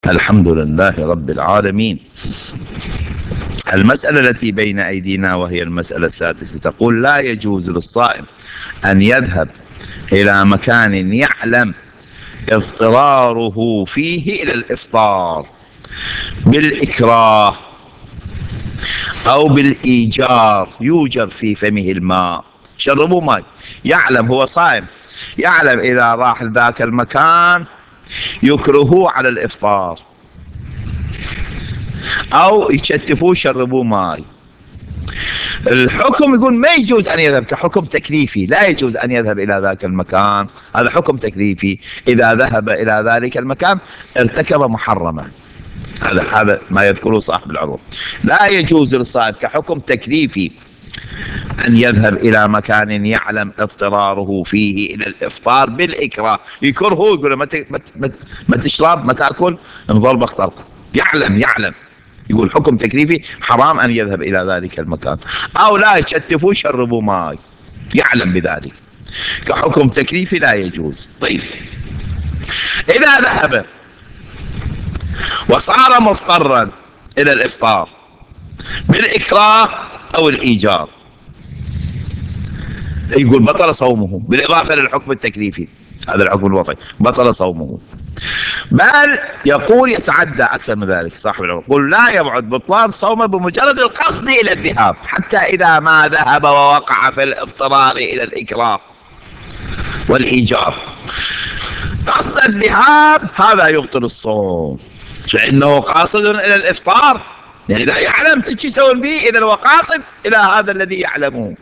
الحمد لله رب العالمين. المسألة التي بين أيدينا وهي المسألة السادسة تقول: لا يجوز للصائم أن يذهب إلى مكان يعلم اضطراره فيه إلى الإفطار بالإكراه أو بالإيجار، يوجر في فمه الماء، شربوا ماء، يعلم هو صائم، يعلم إذا راح لذاك المكان يكرهوه على الإفطار أو يشتفوه شربوه ماء. الحكم يقول ما يجوز أن يذهب، كحكم تكليفي لا يجوز أن يذهب إلى ذاك المكان، هذا حكم تكليفي. إذا ذهب إلى ذلك المكان ارتكب محرما، هذا ما يذكره صاحب العروة. لا يجوز للصائم كحكم تكليفي أن يذهب إلى مكان يعلم اضطراره فيه إلى الإفطار بالإكراه، يكرهه، يقول ما تشرب ما تأكل انظر بخترق، يعلم يقول حكم تكليفي حرام أن يذهب إلى ذلك المكان. أو لا يشتفوا شربوا ماء، يعلم بذلك، كحكم تكليفي لا يجوز. طيب، إذا ذهب وصار مضطرا إلى الإفطار بالإكراه أو الإيجار، يقول بطل صومه بالإضافة للحكم التكليفي، هذا الحكم الوضعي، بطل صومه. بل يقول يتعدى أكثر من ذلك، صاحب العلم يقول: لا يبعد بطلان صومه بمجرد القصد إلى الذهاب، حتى إذا ما ذهب ووقع في الاضطرار إلى الإكراه والإيجار، قصد الذهاب هذا يبطل الصوم، فإنه قاصد إلى الإفطار، يعني لا يعلم ايش يسوون به، إذا هو قاصد إلى هذا الذي يعلمه.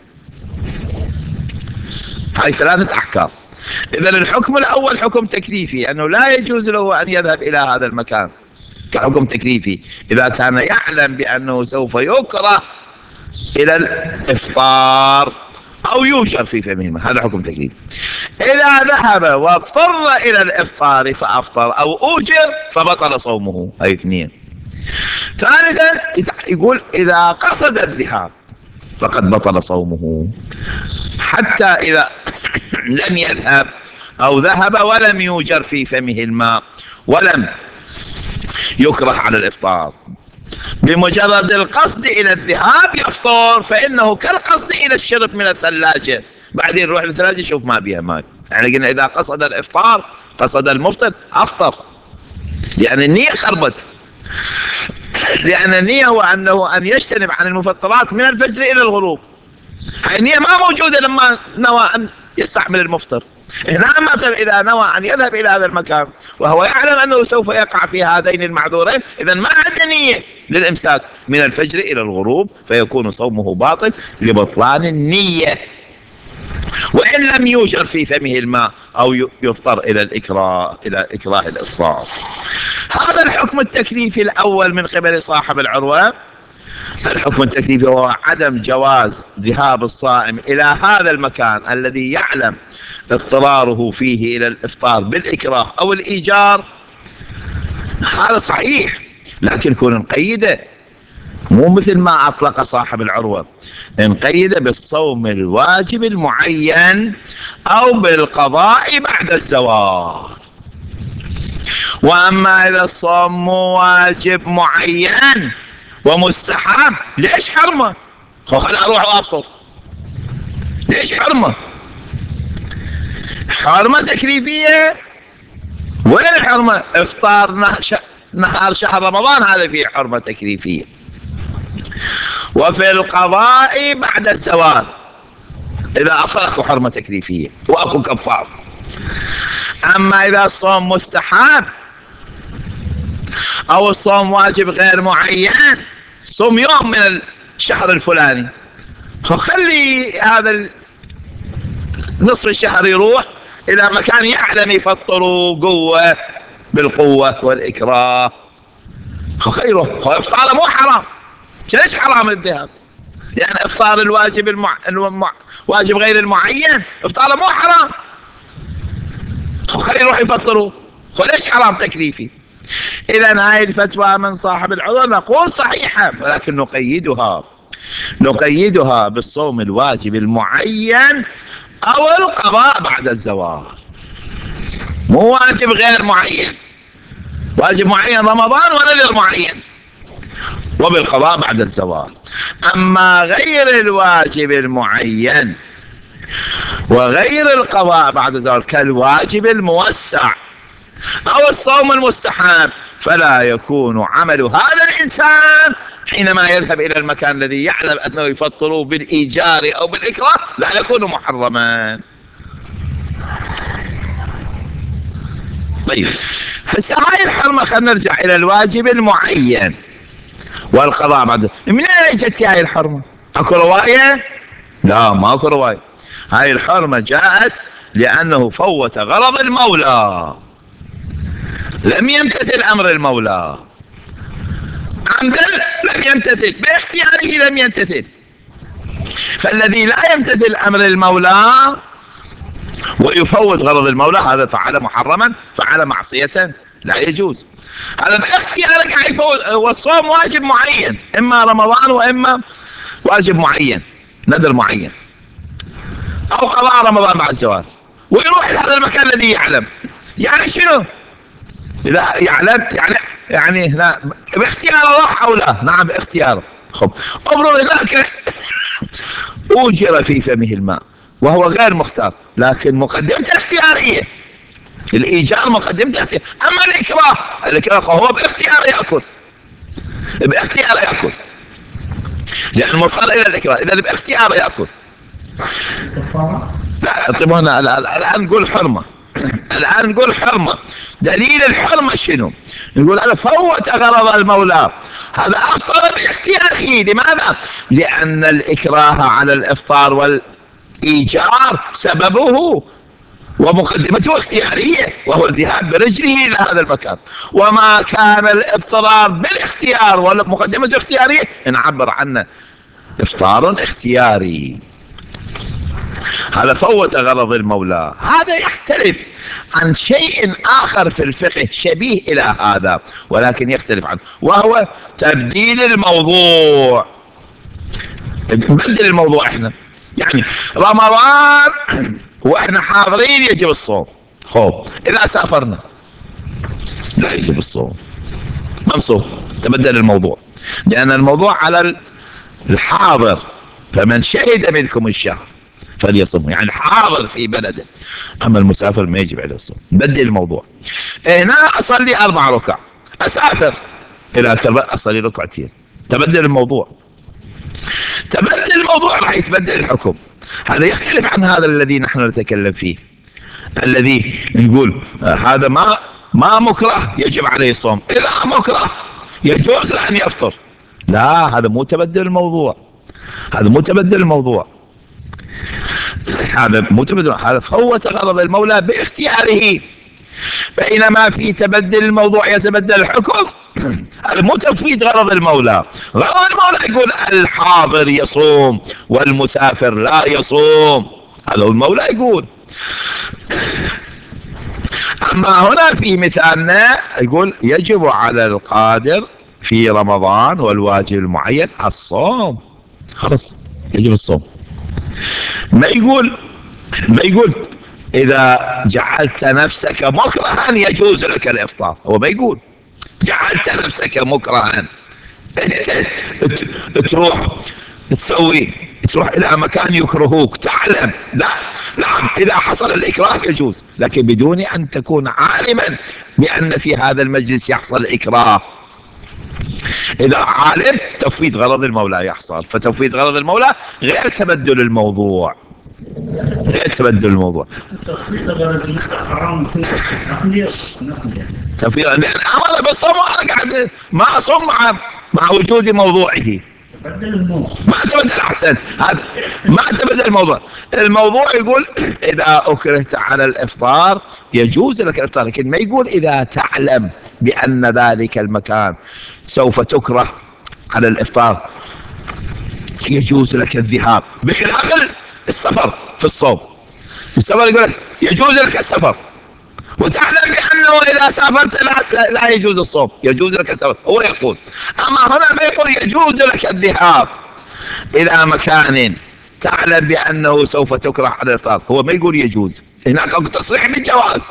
هاي ثلاثة أحكام. إذا الحكم الأول حكم تكليفي، أنه لا يجوز له أن يذهب إلى هذا المكان كحكم تكليفي إذا كان يعلم بأنه سوف يكره إلى الإفطار أو يوجر في فمه، هذا حكم تكليفي. إذا ذهب واضطر إلى الإفطار فأفطر أو أوجر فبطل صومه، هاي اثنين. ثالثا يقول: إذا قصد الذهاب فقد بطل صومه، حتى إذا لم يذهب أو ذهب ولم يوجر في فمه الماء ولم يكره على الإفطار، بمجرد القصد إلى الذهاب يفطر، فإنه كالقصد إلى الشرب من الثلاجة، بعدين يروح للثلاجة يشوف ما بها ماء. يعني قلنا إذا قصد الإفطار قصد المفطر أفطر، لأن النية خربت، لأن النية هو أنه أن يجتنب عن المفطرات من الفجر إلى الغروب، النية ما موجودة لما نوى أن يستعمل المفطر. هنا مثلا إذا نوى أن يذهب إلى هذا المكان وهو يعلم أنه سوف يقع في هذين المعذورين، إذا ما عنده نية للإمساك من الفجر إلى الغروب، فيكون صومه باطل لبطلان النية، وإن لم يوجر في فمه الماء أو يضطر إلى إكراه الإفطار. هذا الحكم التكليفي الأول من قبل صاحب العروة. الحكم التكليفي هو عدم جواز ذهاب الصائم إلى هذا المكان الذي يعلم اضطراره فيه إلى الإفطار بالإكراه أو الإيجار، هذا صحيح، لكن يكون نقيده، مو مثل ما أطلق صاحب العروة، نقيده بالصوم الواجب المعين أو بالقضاء بعد الزوال. وأما إذا الصوم واجب معين ومستحب، ليش حرمه؟ خلنا أروح وأفطر، ليش حرمه؟ حرمة تكليفية. وين الحرمة؟ إفطار نهار شهر رمضان، هذا فيه حرمة تكليفية. وفي القضاء بعد الزوال إذا أفطر أكو حرمة تكليفية وأكو كفار. أما إذا الصوم مستحب أو الصوم واجب غير معين، صوم يوم من الشهر الفلاني، فخلي هذا نصف الشهر يروح إلى مكان يعلم يفطروا قوة بالقوة والإكراه، خيره إفطاره مو حرام. ليش حرام الذهاب؟ لأن إفطار الواجب واجب غير المعين إفطاره مو حرام، خير يروح يفطروا، ليش حرام تكليفي؟ إذا هاي الفتوى من صاحب العروة نقول صحيحة، ولكن نقيدها بالصوم الواجب المعين أو القضاء بعد الزوال، مو واجب غير معين. واجب معين رمضان ونذر معين، وبالقضاء بعد الزوال. أما غير الواجب المعين وغير القضاء بعد الزوال كالواجب الموسع أو الصوم المستحب، فلا يكون عمل هذا الإنسان حينما يذهب إلى المكان الذي يعلم أنه يفطر بالإيجار أو بالإكراه لا يكون محرما. طيب هسه هاي الحرمة، خلينا نرجع إلى الواجب المعين والقضاء بعد. من أين جت هاي الحرمة؟ أكو رواية؟ لا ما أكو رواية. هاي الحرمة جاءت لأنه فوت غرض المولى، لم يمتثل أمر المولى عمدا، لم يمتثل باختياره، لم يمتثل. فالذي لا يمتثل أمر المولى ويفوت غرض المولى هذا فعل محرما، فعل معصية لا يجوز. هذا باختيارك يفوت. والصوم واجب معين، إما رمضان وإما واجب معين نذر معين، أو قضاء رمضان بعد الزوال، ويروح إلى هذا المكان الذي يعلم. يعني شنو؟ لا يعلم يعني لا باختياره راح أو لا؟ نعم باختياره. خب افرض هناك أوجر في فمه الماء وهو غير مختار، لكن مقدمته اختيارية، الإيجار مقدمته اختيارية. أما الإكراه فهو باختيار يأكل، باختيار يأكل، لأن مضطر إلى الإكراه، إذا باختيار يأكل. لا طيب هنا الآن نقول حرمة، الآن نقول حرمة. دليل الحرمة شنو؟ نقول هذا فوت غرض المولى، هذا أفطر باختياره. لماذا؟ لأن الإكراه على الإفطار والإيجار سببه ومقدمته اختيارية، وهو الذهاب برجله إلى هذا المكان. وما كان الاضطرار بالاختيار ومقدمته اختيارية نعبر عنه إفطار اختياري. هذا فوت غرض المولى. هذا يختلف عن شيء آخر في الفقه شبيه إلى هذا ولكن يختلف عنه، وهو تبديل الموضوع. نبدل الموضوع احنا، يعني رمضان واحنا حاضرين يجب الصوم، خوف إذا سافرنا لا يجب الصوم، منصوب. تبدل الموضوع، لأن الموضوع على الحاضر، فمن شهد منكم الشهر فليصم، يعني حاضر في بلده. أما المسافر ما يجب عليه الصوم. بدل الموضوع. هنا أصلي 4 ركع، أسافر إلى كربلاء أصلي ركعتين. تبدل الموضوع، تبدل الموضوع راح يتبدل الحكم. هذا يختلف عن هذا الذي نحن نتكلم فيه، الذي نقول هذا ما مكره يجب عليه الصوم، إذا مكره يجوز له أن يفطر. لا هذا مو تبدل الموضوع، هذا مو تبدل الموضوع، هذا مو تبدل، هذا فوت غرض المولى باختياره. بينما في تبدل الموضوع يتبدل الحكم، هذا مو تفويت غرض المولى. غرض المولى يقول الحاضر يصوم والمسافر لا يصوم، هذا المولى يقول. أما هنا في مثالنا يقول يجب على القادر في رمضان والواجب المعين الصوم، خلاص يجب الصوم. ما يقول إذا جعلت نفسك مكرها يجوز لك الإفطار، هو ما يقول جعلت نفسك مكرها أنت تروح إلى مكان يكرهوك تعلم. لا نعم إذا حصل الإكراه يجوز، لكن بدون أن تكون عالما بأن في هذا المجلس يحصل إكراه. إذا عالم تفويت غرض المولى يحصل، فتفويت غرض المولى غير تبدل الموضوع، غير تبدل الموضوع. تفويت غرض المولى حرام في نقلية تفويت، لأن أمر بالصوم أنا قاعد ما أصوم مع وجود موضوعه. ما تبدل أحسن، هذا ما تبدل الموضوع. الموضوع يقول إذا أكرهت على الإفطار يجوز لك الإفطار، لكن ما يقول إذا تعلم بأن ذلك المكان سوف تكره على الإفطار يجوز لك الذهاب، بخلاف السفر في الصوم. السفر يقول لك يجوز لك السفر وتعلم بأنه إذا سافرت لا يجوز الصوم، يجوز لك السفر هو يقول. أما هنا ما يقول يجوز لك الذهاب إلى مكان تعلم بأنه سوف تكره على الإفطار، هو ما يقول يجوز. هناك تصريح بالجواز،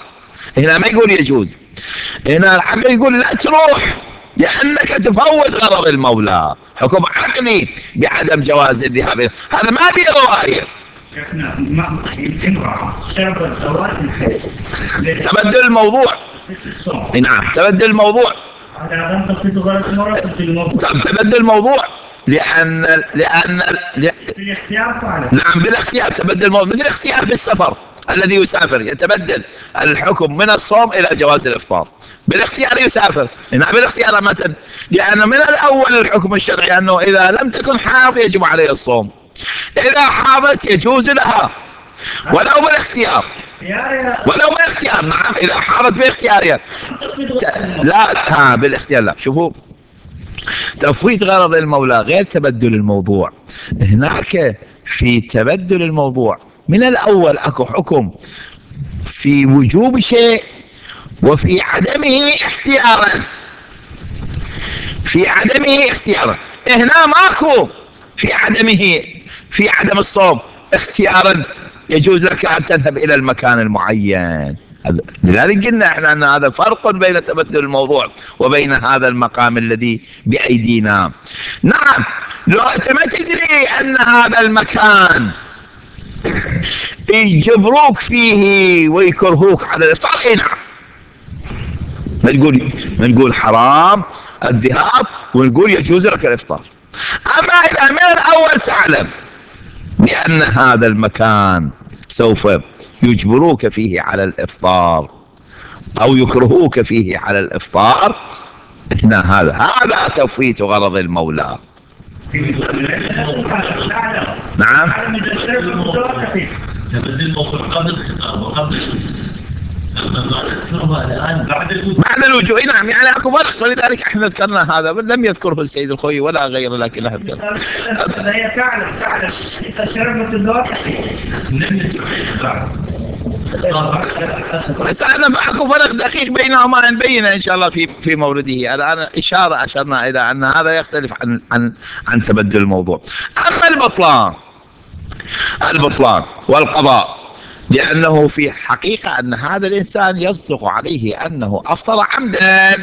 هنا ما يقول يجوز، هنا العقل يقول لا تروح لأنك تفوت غرض المولى. حكم عقلي بعدم جواز الذهاب، هذا ما به ظواهر. شيخنا ما يمكن شرب الزواج الحيث تبدل الموضوع. نعم تبدل الموضوع. هذا تفيد غرض مرة في الموضوع. تبدل الموضوع لأن بالاختيار فعلا. نعم بالاختيار تبدل الموضوع، مثل الاختيار في السفر، الذي يسافر يتبدل الحكم من الصوم إلى جواز الإفطار، بالاختيار يسافر. نعم بالاختيار متى؟ لأن من الأول الحكم الشرعي أنه إذا لم تكن حاض يجب عليه الصوم، إذا حاضت يجوز لها ولو بالاختيار، ولو بالاختيار. نعم إذا حاضت باختيارها. لا بالاختيار لا. شوفوا تفويت غرض المولى غير تبدل الموضوع. هناك في تبدل الموضوع من الأول أكو حكم في وجوب شيء وفي عدمه اختيارا، في عدمه اختيارا. هنا ماكو في عدمه، في عدم الصوم اختيارا يجوز لك أن تذهب إلى المكان المعين. لذلك قلنا احنا أن هذا فرق بين تبدل الموضوع وبين هذا المقام الذي بأيدينا. نعم لو أنت ما تدري أن هذا المكان يجبروك فيه ويكرهوك على الإفطار، اي نعم نقول حرام الذهاب ونقول يجوز لك الإفطار. أما إذا من الأول تعلم بأن هذا المكان سوف يجبروك فيه على الإفطار أو يكرهوك فيه على الإفطار، هنا هذا تفويت غرض المولى. نعم تبدل الموضوع قبل الخطاب وقبل بعد الوجوه. نعم يعني اكو فرق، ولذلك احنا ذكرنا هذا، لم يذكره السيد الخوي ولا غيره لكنها ذكر. هي تعلم اذا شربت الدواء بس انا اكو فرق دقيق بينهما نبينه ان شاء الله في مورده. الان اشاره اشرنا الى ان هذا يختلف عن تبدل الموضوع. اما البطلان والقضاء، لأنه في حقيقة أن هذا الإنسان يصدق عليه أنه أفطر عمدا.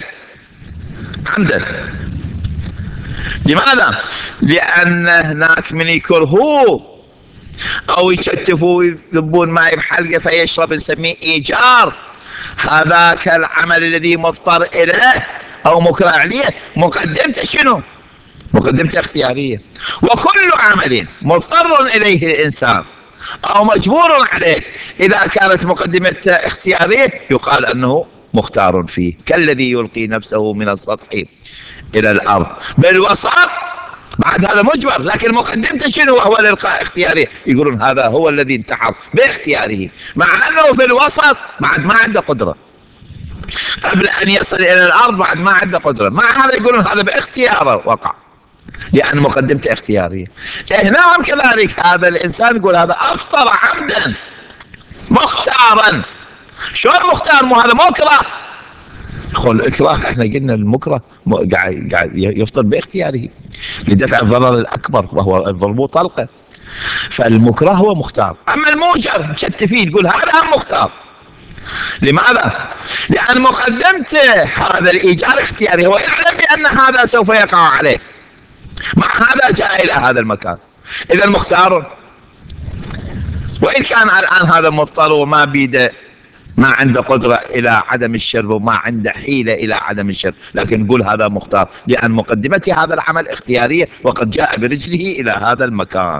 لماذا؟ لأن هناك من يكرهوه أو يشتفوا ويذبون ماء بحلقة فيشرب، نسميه إيجار. هذاك العمل الذي مضطر إليه أو مكره عليه مقدمته شنو؟ مقدمته اختيارية. وكل عمل مضطر إليه الإنسان أو مجبور عليه إذا كانت مقدمة اختيارية يقال أنه مختار فيه، كالذي يلقي نفسه من السطح إلى الأرض بالوسط، بعد هذا مجبر، لكن مقدمته شنو؟ هو الإلقاء اختياري. يقولون هذا هو الذي انتحر باختياره، مع أنه في الوسط بعد ما عنده قدرة، قبل أن يصل إلى الأرض بعد ما عنده قدرة، مع هذا يقولون هذا باختياره وقع لأن مقدمته اختيارية. هنا كذلك هذا الإنسان يقول هذا أفطر عمدا مختارا. شو المختار؟ مو هذا مكره. يقول الإكراه احنا قلنا المكره قاعد يفطر باختياره لدفع الضرر الأكبر وهو الضرب طلقة، فالمكره هو مختار. أما الموجر شتفيه يقول هذا مختار. لماذا؟ لأن مقدمته هذا الإيجار اختياري، هو يعلم بأن هذا سوف يقع عليه، مع هذا جاء إلى هذا المكان. إذا مختار، وإن كان الآن هذا مضطر وما بيده، ما عنده قدرة إلى عدم الشرب وما عنده حيلة إلى عدم الشرب، لكن نقول هذا مختار لأن مقدمته هذا العمل اختيارية وقد جاء برجله إلى هذا المكان.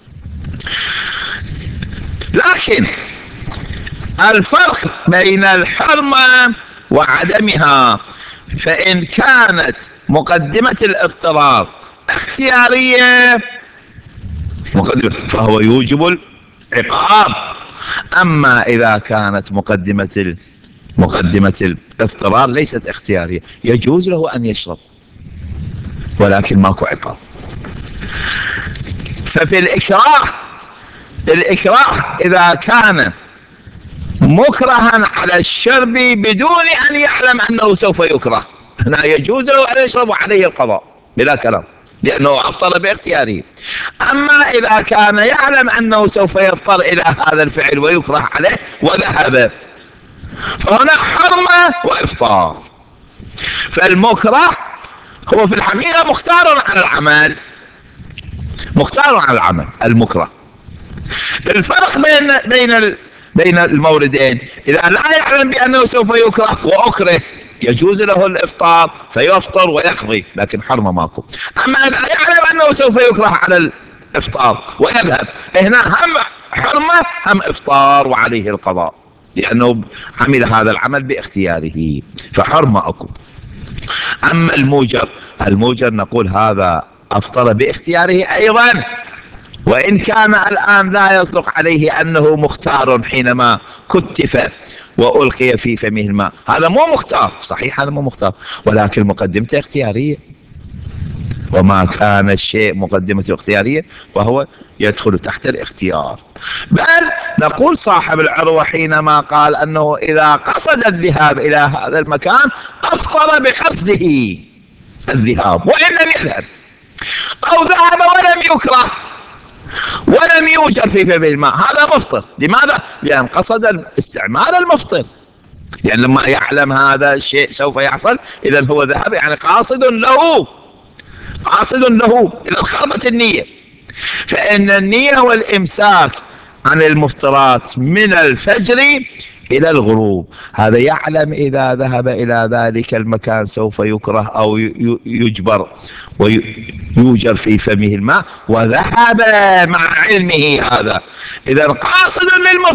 لكن الفرق بين الحرمة وعدمها، فإن كانت مقدمة الاضطرار اختيارية فهو يوجب العقاب. أما إذا كانت مقدمة الاضطرار ليست اختيارية يجوز له أن يشرب ولكن ماكو عقاب. ففي الإكراه إذا كان مكرها على الشرب بدون أن يعلم أنه سوف يكره، هنا يجوز له أن يشرب عليه القضاء بلا كلام لأنه أفطر باختياره. أما إذا كان يعلم أنه سوف يضطر إلى هذا الفعل ويكره عليه وذهب فهنا حرمة وإفطار. فالمكره هو في الحقيقة مختار على العمل، مختار على العمل المكره. الفرق بين الموردين، إذا لا يعلم بأنه سوف يكره وأكره يجوز له الإفطار فيفطر ويقضي، لكن حرمة ماكو. أما إذا يعلم أنه سوف يكره على الإفطار ويذهب، هنا هم حرمة هم إفطار وعليه القضاء، لأنه عمل هذا العمل باختياره، فحرمة أكو. أما الموجر نقول هذا أفطر باختياره أيضا، وإن كان الآن لا يصدق عليه أنه مختار حينما كتف وألقي في فمه الماء، هذا مو مختار، صحيح هذا مو مختار، ولكن مقدمته اختيارية، وما كان الشيء مقدمته اختيارية وهو يدخل تحت الاختيار. بل نقول صاحب العروة حينما قال أنه إذا قصد الذهاب إلى هذا المكان أفطر بقصده الذهاب وإن لم يذهب، أو ذهب ولم يكره ولم يوجر في فم الماء، هذا مفطر. لماذا؟ لأن قصد استعمال المفطر، يعني لما يعلم هذا الشيء سوف يحصل، إذا هو ذهب يعني قاصد له إذا خربت النية. فإن النية والإمساك عن المفطرات من الفجر إلى الغروب، هذا يعلم إذا ذهب إلى ذلك المكان سوف يكره أو يجبر ويوجر في فمه الماء، وذهب مع علمه هذا، إذا قاصد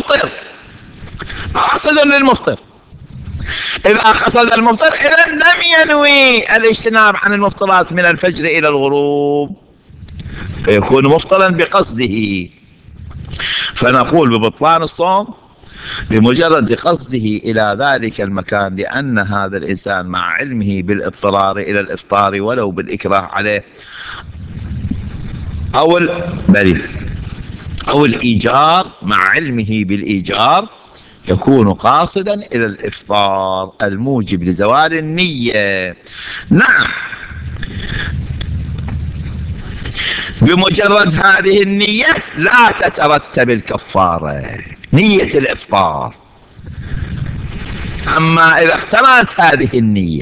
للمفطر. إذا قصد المفطر إذا لم ينوي الاجتناب عن المفطرات من الفجر إلى الغروب، فيكون مفطرا بقصده. فنقول ببطلان الصوم بمجرد قصده إلى ذلك المكان، لأن هذا الإنسان مع علمه بالاضطرار إلى الإفطار ولو بالإكراه عليه أو الإيجار، مع علمه بالإيجار يكون قاصدا إلى الإفطار الموجب لزوال النية. نعم، بمجرد هذه النية لا تترتب الكفارة، نية الإفطار. أما إذا اقترنت هذه النية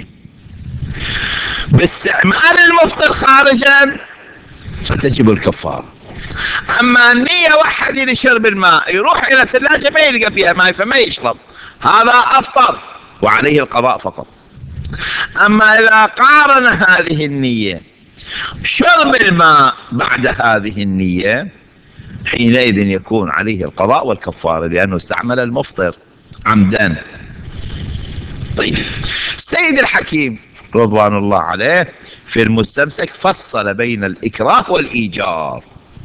باستعمال المفطر خارجا فتجب الكفارة. أما النية وحدي لشرب الماء، يروح إلى الثلاجة ما يلقى فيها ماء فما يشرب، هذا أفطر وعليه القضاء فقط. أما إذا قارن هذه النية شرب الماء بعد هذه النية، حينئذ يكون عليه القضاء والكفارة، لأنه استعمل المفطر عمدا. طيب، السيد الحكيم رضوان الله عليه في المستمسك فصل بين الإكراه والإيجار.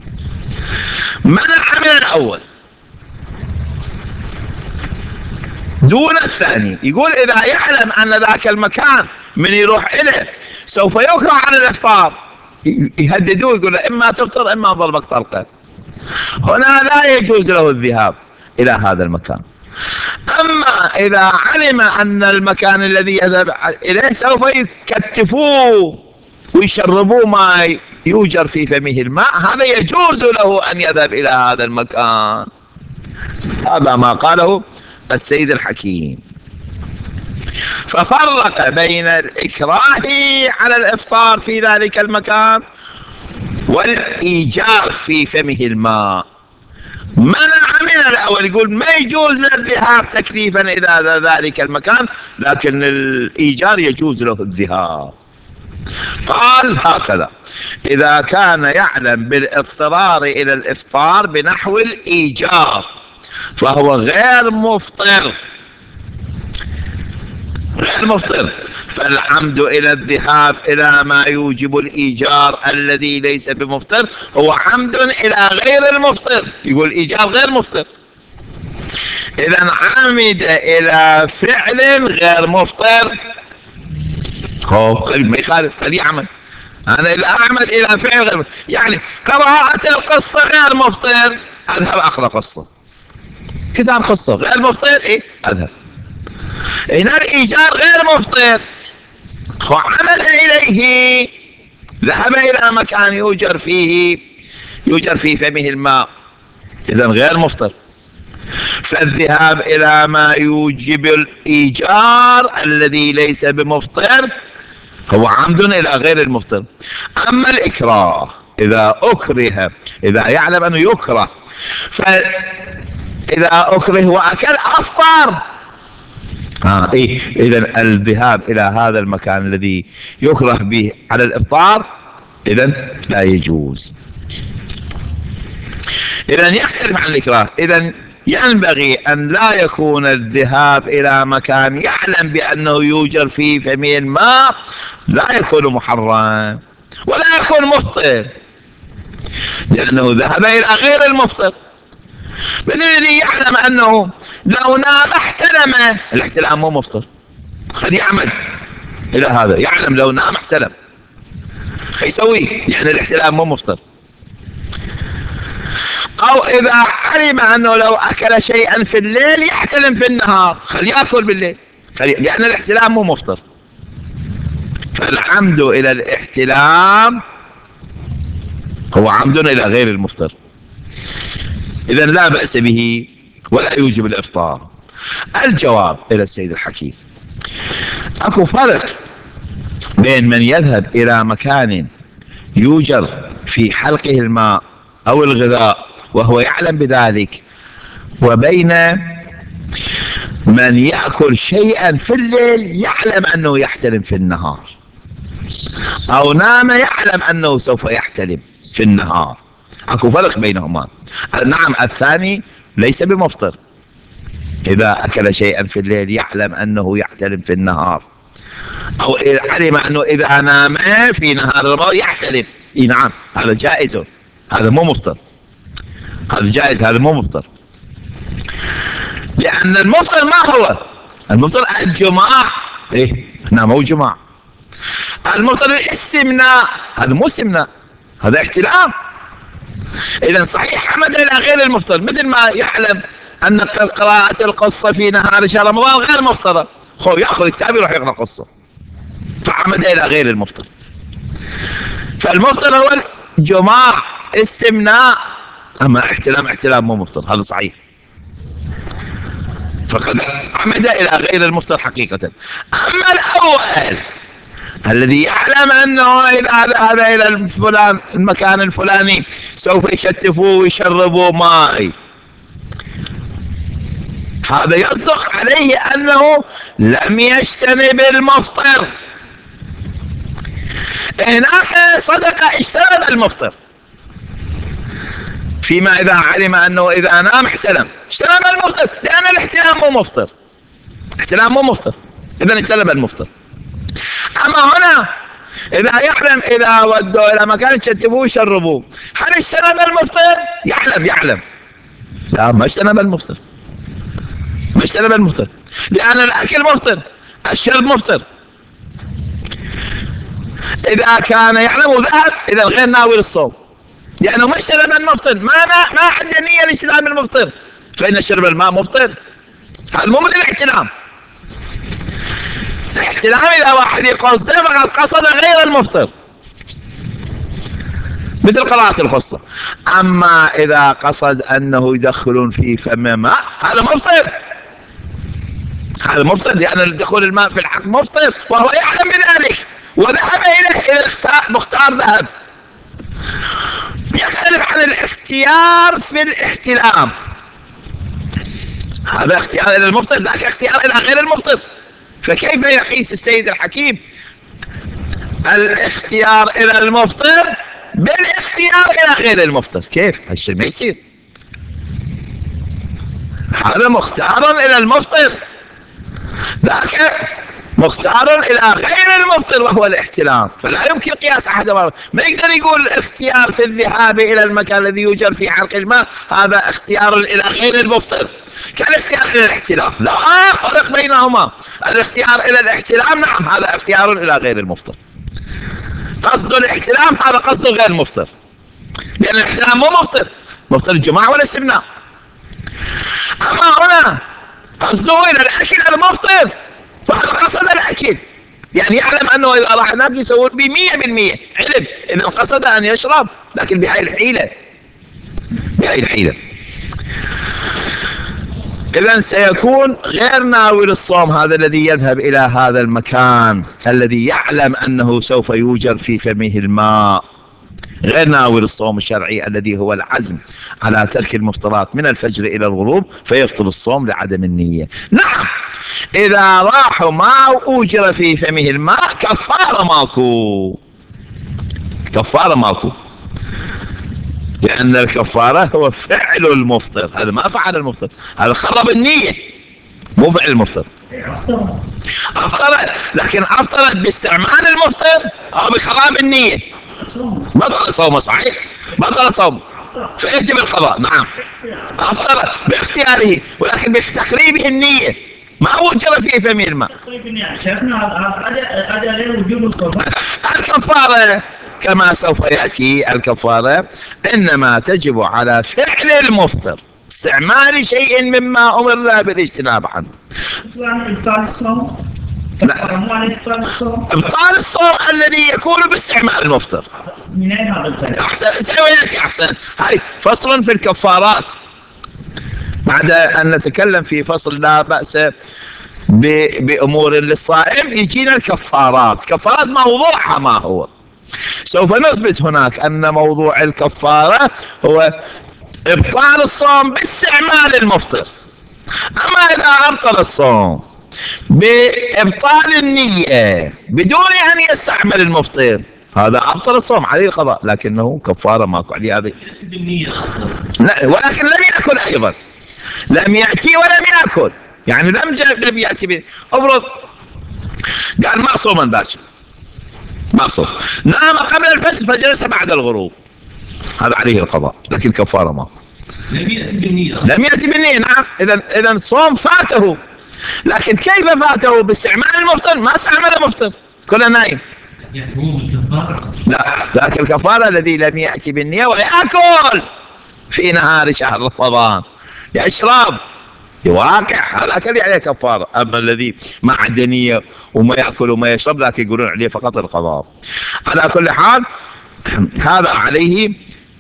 منع من الأول دون الثاني، يقول إذا يعلم أن ذاك المكان من يروح إليه سوف يكره على الإفطار يهددوه، يقول إما تفطر إما ضربك طلقة، هنا لا يجوز له الذهاب إلى هذا المكان. أما إذا علم أن المكان الذي يذهب إليه سوف يكتفوه ويشربوه ما يوجر في فمه الماء، هذا يجوز له أن يذهب إلى هذا المكان. هذا ما قاله السيد الحكيم. ففرق بين الإكراه على الإفطار في ذلك المكان والإيجار في فمه الماء. منع من الأول، يقول ما يجوز للذهاب تكليفا إلى ذلك المكان، لكن الإيجار يجوز له الذهاب. قال هكذا: إذا كان يعلم بالاضطرار إلى الإفطار بنحو الإيجار فهو غير مفطر، فالعمد إلى الذهاب إلى ما يوجب الإيجار الذي ليس بمفطر هو عمد إلى غير المفطر. يقول الإيجار غير مفطر، إذا عمد إلى فعل غير مفطر ما يخالف، خليه يعمل. أنا إذا أعمد إلى فعل غير مفطر، يعني قراءة القصة غير مفطر، أذهب أقرأ قصة، كتاب قصة غير مفطر، إيه أذهب. هنا الإيجار غير مفطر، وعمل إليه، ذهب إلى مكان يوجر في فمه الماء، إذن غير مفطر. فالذهاب إلى ما يوجب الإيجار الذي ليس بمفطر هو عمد إلى غير المفطر. أما الإكراه إذا أكره، إذا يعلم أنه يكره، فإذا أكره وأكل أفطر. إيه، إذا الذهاب إلى هذا المكان الذي يكره به على الإفطار إذا لا يجوز. إذا يختلف عن الإكراه. إذا ينبغي أن لا يكون الذهاب إلى مكان يعلم بأنه يوجد فيه فمه الماء لا يكون محرم ولا يكون مفطر، لأنه ذهب إلى غير المفطر. مثل الذي يعلم أنه لو نام احتلم، الاحتلام مو مفطر، خلي يعمد إلى هذا، يعلم لو نام احتلم، يسوي يعني الاحتلام مو مفطر. أو إذا علم أنه لو أكل شيئا في الليل يحتلم في النهار، خلي يأكل بالليل، لأن الاحتلام مو مفطر. فالعمد إلى الاحتلام هو عمد إلى غير المفطر، إذن لا بأس به ولا يوجب الإفطار. الجواب إلى السيد الحكيم: أكو فرق بين من يذهب إلى مكان يوجد في حلقه الماء أو الغذاء وهو يعلم بذلك، وبين من يأكل شيئا في الليل يعلم أنه يحتلم في النهار، أو نام يعلم أنه سوف يحتلم في النهار. أكو فرق بينهما. نعم، الثاني ليس بمفطر إذا أكل شيئا في الليل يعلم أنه يحتلم في النهار، أو علم أنه إذا نام في نهار رمضان يحتلم. نعم، هذا جائز، هذا مو مفطر، هذا جائز، هذا مو مفطر. لأن المفطر ما هو المفطر؟ الجماع. إيه، هنا مو جماع. المفطر الاستمناء، هذا مو استمناء، هذا احتلام. إذا صحيح عمد إلى غير المفطر، مثل ما يعلم أن قراءة القصة في نهار شهر رمضان غير مفطرة، هو يأخذ كتاب يروح يقرأ قصة، فعمد إلى غير المفطر. فالمفطر هو الجماع، استمناء. أما احتلام مو مفطر، هذا صحيح، فقد عمد إلى غير المفطر حقيقة. أما الأول الذي يعلم أنه إذا ذهب إلى المكان الفلاني سوف يشتفوا ويشربوا ماء، هذا يصدق عليه أنه لم يجتنب المفطر. هناك صدق اجتنب المفطر، فيما إذا علم أنه إذا نام احتلم، اجتنب المفطر، لأن الاحتلام مو مفطر، احتلام مو مفطر، إذا اجتنب المفطر. أما هنا إذا يعلم إذا ودوا إلى مكان يشتبوه ويشربوه، هل اجتنب المفطر؟ يعلم لا، ما اجتنب المفطر، ما اجتنب المفطر، لأن الأكل مفطر، الشرب مفطر. إذا كان يعلم ذهب إذا غير ناوي للصوم، لأنه ما اجتنب المفطر، ما عنده نية لاجتناب المفطر، فإن شرب الماء مفطر. هذا مو مثل الاحتلام. الاحتلام إذا واحد يقصد فقد قصد غير المفطر، مثل قراءة القصة. أما إذا قصد أنه يدخلون في فم ماء، هذا مفطر، هذا مفطر، لأن دخول الماء في الحق مفطر وهو يعلم بذلك وذهب إليه. إذا مختار ذهب. يختلف عن الاختيار في الاحتلام، هذا اختيار إلى المفطر، ذاك اختيار إلى غير المفطر. فكيف يقيس السيد الحكيم الاختيار إلى المفطر بالاختيار إلى غير المفطر؟ كيف؟ هالشيء ما يصير. هذا مختار إلى المفطر، ذاك مختار إلى غير المفطر وهو الاحتلام، فلا يمكن قياس أحد. ما يقدر يقول اختيار في الذهاب إلى المكان الذي يوجد في حلق الماء هذا اختيار إلى غير المفطر كالاختيار إلى الاحتلام، لا فرق بينهما. الاختيار إلى الاحتلام نعم هذا اختيار إلى غير المفطر، قصد الاحتلام هذا قصد غير المفطر، لأن الاحتلام مو مفطر، مفطر الجماع والاستمناء. أما هنا قصده إلى الأكل المفطر، وهذا قصد الأكل، يعني يعلم أنه إذا راح هناك يسوون به 100% علم، إذا قصد أن يشرب، لكن بهاي الحيلة، بهاي الحيلة. إذا سيكون غير ناوي للصوم هذا الذي يذهب إلى هذا المكان الذي يعلم أنه سوف يوجر في فمه الماء، غير ناوي للصوم الشرعي الذي هو العزم على ترك المفطرات من الفجر إلى الغروب، فيبطل الصوم لعدم النية. نعم، إذا راحوا ما أوجر في فمه الماء كفارة ماكو، كفارة ماكو، لأن الكفارة هو فعل المفطر، هذا ما فعل المفطر، هذا خرب النية، مو فعل المفطر. أفطرت، لكن أفطرت باستعمال المفطر أو بخراب النية، بطل صومه صحيح، بطل صوم، فيجب القضاء. نعم، أفطرت باختياره ولكن بتخريبه النية، ما وجر في فمه الماء. الكفارة كما سوف يأتي، الكفارة إنما تجب على فعل المفطر، استعمال شيء مما أمرنا بالاجتناب عنه. إبطال الصوم؟ إبطال الصوم الذي يكون باستعمال المفطر. من أين هذا الكلام؟ أحسن، سيأتي أحسن. هاي فصل في الكفارات، بعد أن نتكلم في فصل لا بأس بأمور للصائم يجينا الكفارات. كفارات موضوعها ما هو؟ سوف نثبت هناك أن موضوع الكفارة هو إبطال الصوم باستعمال المفطر. أما إذا أبطل الصوم بإبطال النية بدون أن يستعمل المفطر، هذا أبطل الصوم، عليه القضاء، لكنه كفارة ماكو عليه هذه. ولكن لم يأكل أيضا، لم يأتي ولم يأكل، يعني لم يأتي أفرض قال ما صوما باكر، ما صوم، نام قبل الفجر فجلس بعد الغروب، هذا عليه القضاء، لكن كفارة ماكو. لم يأتي بالنية. نعم، إذا الصوم فاته، لكن كيف فاته؟ باستعمال المفطر، ما استعمل المفطر، كله نايم. لا، لكن الكفارة الذي لم يأتي بالنية ويأكل في نهار شهر رمضان، يشرب، يواقع، هذا كان عليه كفارة. أما الذي ما عنده نية وما يأكل وما يشرب، لكن يقولون عليه فقط القضاء. على كل حال هذا عليه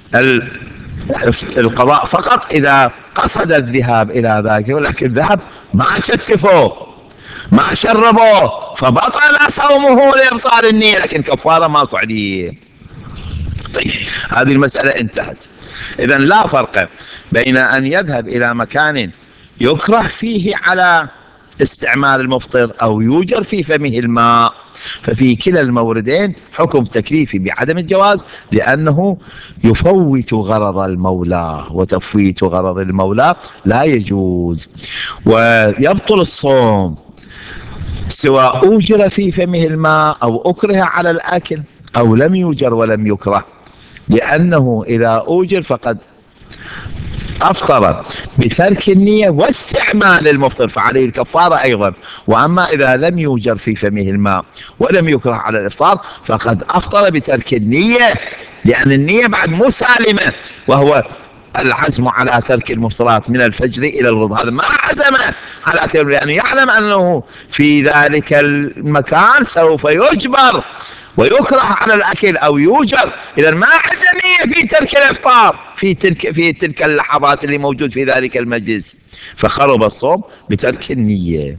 القضاء فقط إذا قصد الذهاب إلى ذاك، ولكن ذهب ما شتفوه ما شربوه فبطل صومه لإبطال النية، لكن كفارة ماكو عليه. طيب، هذه المسألة انتهت. إذا لا فرق بين أن يذهب إلى مكان يكره فيه على استعمال المفطر أو يوجر في فمه الماء، ففي كلا الموردين حكم تكليفي بعدم الجواز، لأنه يفوت غرض المولى، وتفويت غرض المولى لا يجوز. ويبطل الصوم سواء أوجر في فمه الماء أو أكره على الأكل أو لم يوجر ولم يكره، لأنه إذا أوجر فقد أفطر بترك النية واستعمال المفطر، فعليه الكفارة أيضا. وأما إذا لم يوجر في فمه الماء ولم يكره على الإفطار فقد أفطر بترك النية، لأن النية بعد مو سالمة، وهو العزم على ترك المفطرات من الفجر إلى الغروب. هذا ما عزم على ترك، لأنه يعلم أنه في ذلك المكان سوف يجبر ويكره على الأكل أو يوجر، إذا ما عنده نية في ترك الإفطار في تلك اللحظات اللي موجود في ذلك المجلس، فخرب الصوم بترك النية.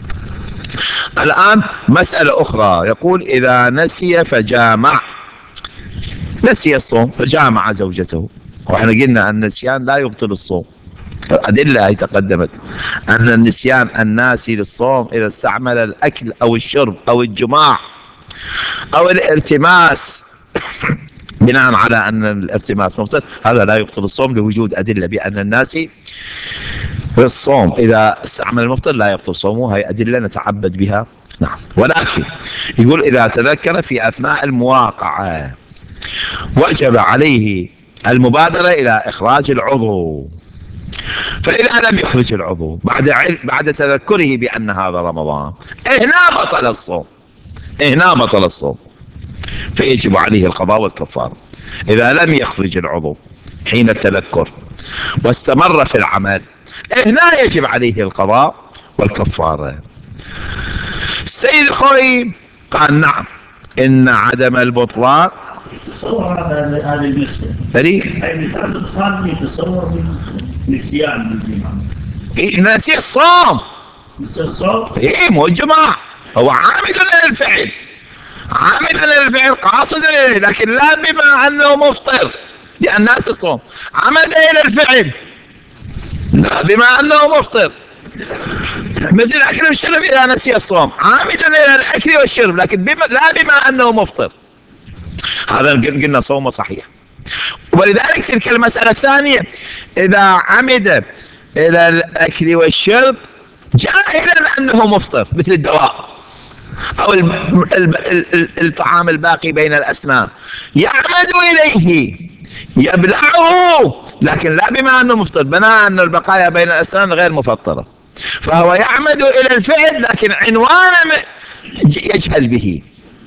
الآن مسألة أخرى، يقول إذا نسي فجامع، نسي الصوم فجامع زوجته، وإحنا قلنا أن النسيان لا يبطل الصوم، الأدلة هي تقدمت أن النسيان الناسي للصوم إذا استعمل الأكل أو الشرب أو الجماع أو الالتماس بناء على أن الالتماس مبطل، هذا لا يبطل الصوم، لوجود أدلة بأن الناسي في الصوم إذا استعمل المفطر لا يبطل صومه، هي أدلة نتعبد بها. نعم، ولكن يقول إذا تذكر في أثناء المواقعة وجب عليه المبادرة إلى إخراج العضو، فإذا لم يخرج العضو بعد تذكره بأن هذا رمضان، هنا بطل الصوم، هنا بطل الصوم، فيجب عليه القضاء والكفارة. إذا لم يخرج العضو حين التذكر واستمر في العمل، هنا يجب عليه القضاء والكفارة. السيد الخوي قال نعم، إن عدم البطلان تصور هذا المسألة. فريق أي مثال الخالد يتصور نسيان الجمعة. نسي الصوم. نسي الصوم؟ ايه مو الجماع، هو عامد للفعل، عامد للفعل قاصد اليه، لكن لا بما انه مفطر، لان ناسي الصوم. عمد الى الفعل لا بما انه مفطر، مثل الاكل والشرب اذا نسي الصوم، عامدا الى الاكل والشرب لكن لا بما انه مفطر، هذا قلنا صومه صحيح. ولذلك تلك المسألة الثانية إذا عمد إلى الأكل والشرب جاهلا أنه مفطر، مثل الدواء أو الطعام الباقي بين الأسنان، يعمد إليه يبلعه لكن لا بما أنه مفطر، بناء أن البقايا بين الأسنان غير مفطرة، فهو يعمد إلى الفعل لكن عنوان يجهل به.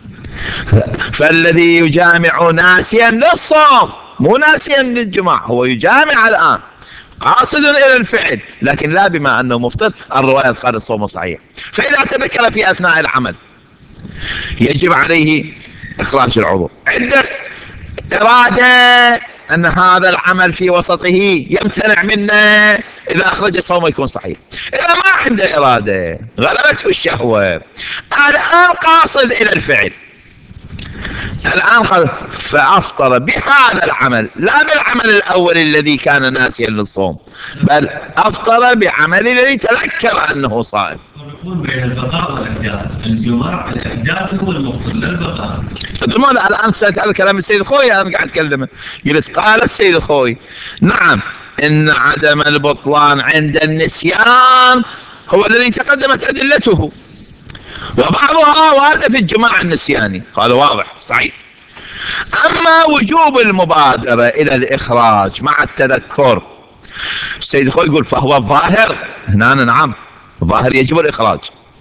فالذي يجامع ناسيا للصوم مو ناسيا للجماع، هو يجامع الآن قاصد إلى الفعل لكن لا بما أنه مفطر، الرواية قالت صومه صحيح. فإذا تذكر في أثناء العمل يجب عليه إخراج العضو، عنده إرادة أن هذا العمل في وسطه يمتنع منه، إذا أخرج صومه يكون صحيح. إذا ما عنده إرادة غلبته الشهوة، الآن قاصد إلى الفعل، الآن قال فأفطر بهذا العمل لا بالعمل الأول الذي كان ناسيا للصوم، بل أفطر بعمل الذي تذكر أنه صائم. يفرقون بين البقاء والإحداث، الجماع الإحداث هو المفطر لا البقاء. ثم الآن سألت على كلام السيد الخوي، أنا قاعد أتكلم يجلس. قال السيد الخوي نعم إن عدم البطلان عند النسيان هو الذي تقدمت أدلته، وبعضها وارد في الجماع النسياني، قال واضح صحيح. أما وجوب المبادرة إلى الإخراج مع التذكر، السيد الخوي يقول فهو الظاهر هنا، نعم الظاهر يجب الإخراج،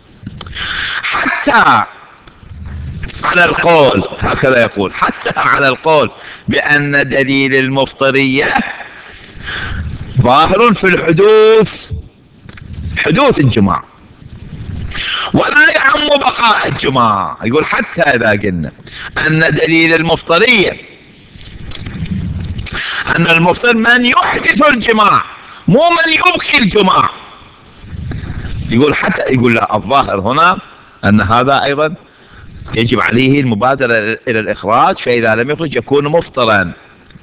حتى على القول، هكذا يقول، حتى على القول بأن دليل المفطرية ظاهر في الحدوث، حدوث الجماع، ولا يعم بقاء الجماع. يقول حتى إذا قلنا أن دليل المفطرية أن المفطر من يحدث الجماع مو من يبقي الجماع، يقول حتى، يقول لا الظاهر هنا أن هذا أيضا يجب عليه المبادرة إلى الإخراج، فإذا لم يخرج يكون مفطرا.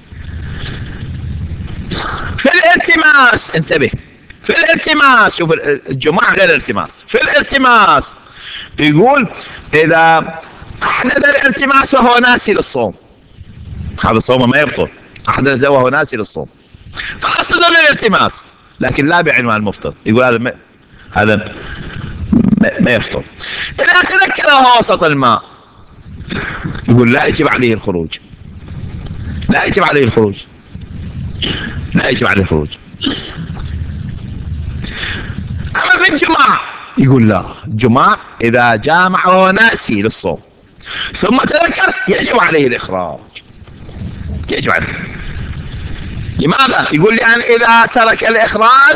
في الالتماس انتبه، في الالتماس، شوف الجماع غير الالتماس، في الالتماس يقول إذا أحدث الالتماس وهو ناسي للصوم، هذا صومه ما يبطل، أحدث وهو ناسي للصوم فأصل للالتماس لكن لا بعنوان المفطر، يقول هذا ما يفطر. إذا تذكر وهو وسط الماء يقول لا يجب عليه الخروج، لا يجب عليه الخروج، لا يجب عليه الخروج. أما في الجماع يقول لا، الجماع إذا جامع وهو ناسي للصوم ثم تذكر يجب عليه الإخراج، يجب عليه. لماذا؟ يقول لأن إذا ترك الإخراج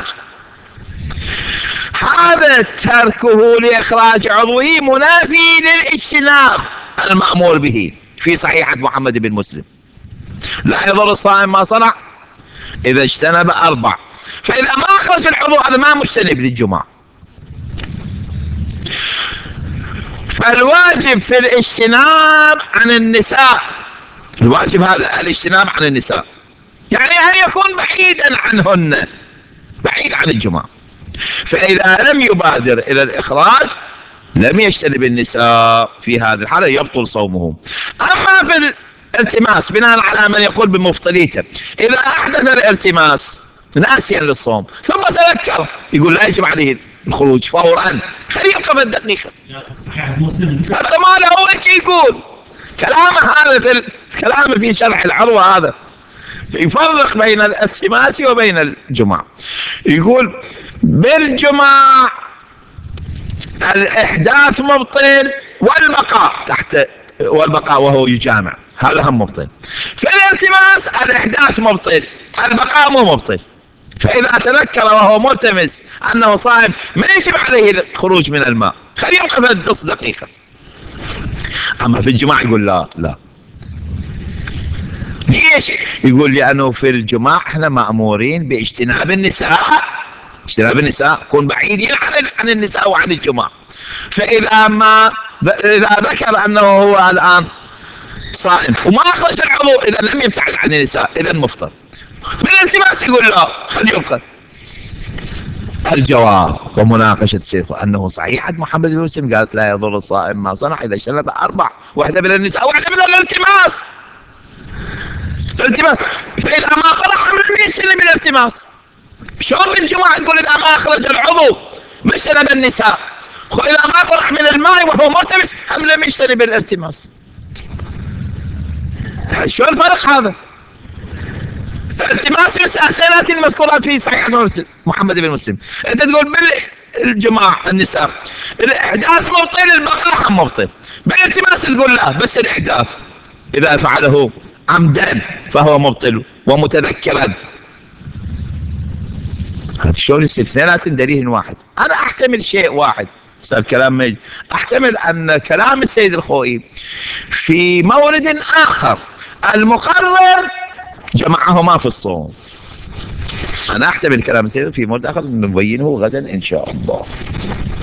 هذا تركه لإخراج عضوه منافي للاجتناب المأمور به في صحيحة محمد بن مسلم، لا يضر الصائم ما صنع إذا اجتنب 4، فإذا ما أخرج العضو هذا ما مجتنب للجماع. فالواجب في الاجتناب عن النساء، الواجب هذا الاجتناب عن النساء، يعني أن يكون بعيدا عنهن، بعيد عن الجماع. فإذا لم يبادر إلى الإخراج لم يجتنب النساء، في هذه الحالة يبطل صومه. أما في الالتماس بناء على من يقول بمفطريته، إذا أحدث الالتماس ناسيا للصوم ثم تذكر يقول لا يجب عليه الخروج فورا، خليه يبقى في الدقيقة. صحيح مسلم هذا ما له وجه، يقول كلامه هذا في كلامه في شرح العروة، هذا يفرق بين الالتماس وبين الجماع. يقول بالجماع الإحداث مبطل والبقاء تحت، والبقاء وهو يجامع هذا هم مبطل. في الالتماس الإحداث مبطل، البقاء مو مبطل. فإذا تذكر وهو ملتمس أنه صائم ما يجب عليه الخروج من الماء، خليه يبقى في النص دقيقة. أما في الجماع يقول لا لا. ليش؟ يقول لأنه في الجماع احنا مأمورين باجتناب النساء، اجتناب النساء، كون بعيدين عن النساء وعن الجماع. فإذا إذا ذكر أنه هو الآن صائم وما أخرج العضو، إذا لم يبتعد عن النساء، إذا مفطر. بالالتماس يقول لا خليه يبقى. الجواب ومناقشة الشيخ أنه صحيح عند محمد بن مسلم قالت لا يضر الصائم ما صنع إذا اجتنب 4، واحدة من النساء واحدة من الالتماس. الالتماس، فإذا ما قرح من يجتنب الالتماس. شلون بالجماعة تقول إذا ما أخرج العضو ما اجتنب النساء، وإذا ما قرح من الماء وهو ملتمس هم لم يجتنب الالتماس؟ شو الفرق هذا؟ التماس الخيرات المذكورات في صحيح محمد بن مسلم، انت تقول بالجماع النساء الاحداث مبطل، البقاء مبطل. بالالتماس تقول لا بس الاحداث اذا فعله عمدا فهو مبطل ومتذكرا. هذا شلون يصير اثنيناتهم دليل واحد؟ انا احتمل شيء واحد، بس الكلام ميج. احتمل ان كلام السيد الخوئي في مورد اخر المقرر جمعهما في الصوم. انا احسب الكلام السيد في مورد اخر نبينه غدا ان شاء الله.